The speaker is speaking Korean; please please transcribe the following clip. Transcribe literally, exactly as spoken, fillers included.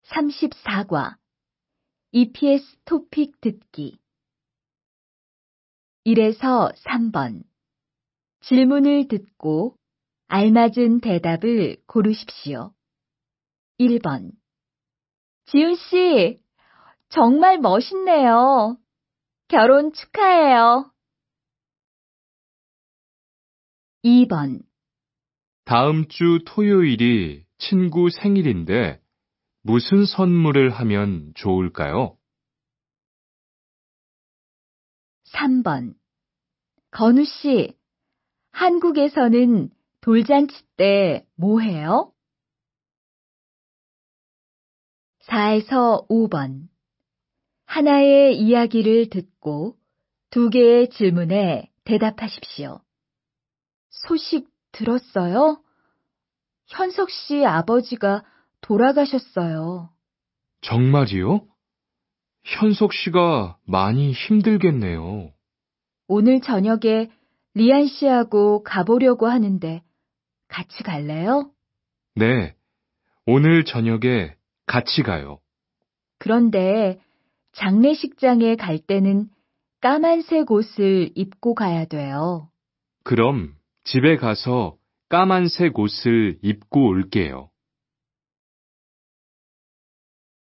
삼십사 과 이피에스 토픽 듣기 일에서 삼 번 질문을 듣고 알맞은 대답을 고르십시오. 일 번 지훈 씨, 정말 멋있네요. 결혼 축하해요. 이 번 다음 주 토요일이 친구 생일인데 무슨 선물을 하면 좋을까요? 삼 번 건우 씨, 한국에서는 돌잔치 때 뭐 해요? 사에서 오 번 하나의 이야기를 듣고 두 개의 질문에 대답하십시오. 소식 들었어요? 현석 씨 아버지가 돌아가셨어요. 정말이요? 현석 씨가 많이 힘들겠네요. 오늘 저녁에 리안 씨하고 가보려고 하는데 같이 갈래요? 네, 오늘 저녁에 같이 가요. 그런데 장례식장에 갈 때는 까만색 옷을 입고 가야 돼요. 그럼 집에 가서 까만색 옷을 입고 올게요.